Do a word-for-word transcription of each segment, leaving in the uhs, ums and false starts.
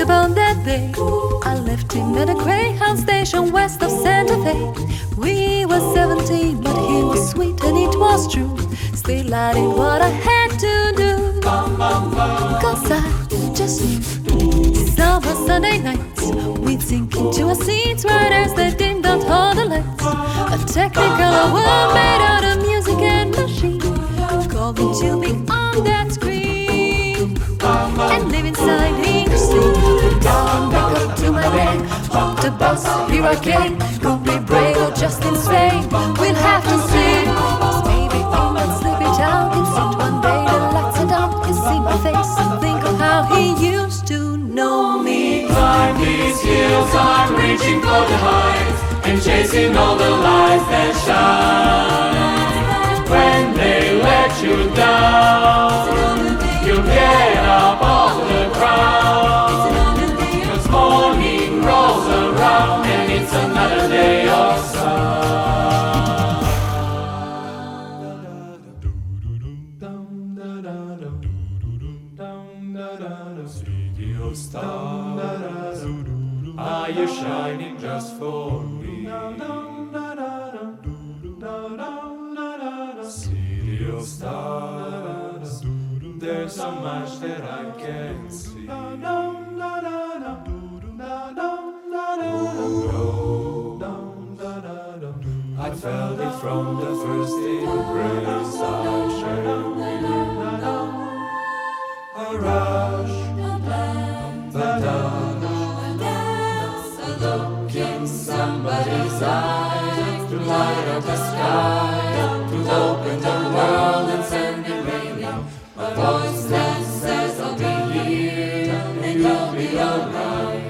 about that day. I left him at a Greyhound station west of Santa Fe. We were seventeen, but he was sweet and it was true. Still I did what I had to do, cause I just knew. Summer Sunday nights, we'd sink into our seats right as they dimmed out all the lights. A technicolor world made out of music and machine called me to be on that screen and live inside English City. Put down, back up to my bed, walk the bus, here I came. Could be brave or just insane, we'll have to see. Cause maybe we might slip it out. It's it one day, the lights are down. You see my face and think of how he used to know me. Climb these hills, I'm reaching for the heights and chasing all the lights that shine. When they let you down, you get up off the ground. Cause morning rolls around and it's another day of sun. City of stars, are you shining just for me? City of stars, there's so much that I can't see. Oh, no. I felt it from the first embrace I shared with you. A rush, a dash, a look in somebody's eyes to light up the sky, to open the world and send it raining. A voice that says I'll be here and you'll be alright.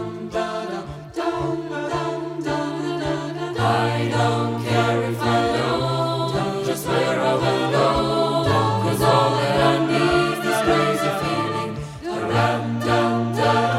I don't care if I know just where I will go, cause all that I need is this crazy feeling. Ram, dum,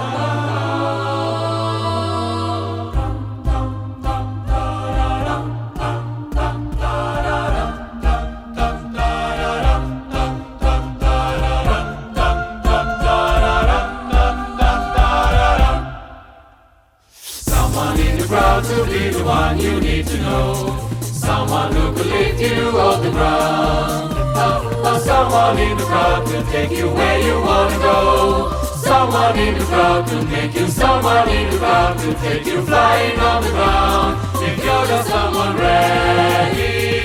someone in the crowd to be the one you need to know. Someone who could lift you off the ground. Oh, oh, someone in the crowd to take you where you wanna go. Someone in the crowd to make you. Someone in the crowd to take you flying on the ground. If you're just someone ready.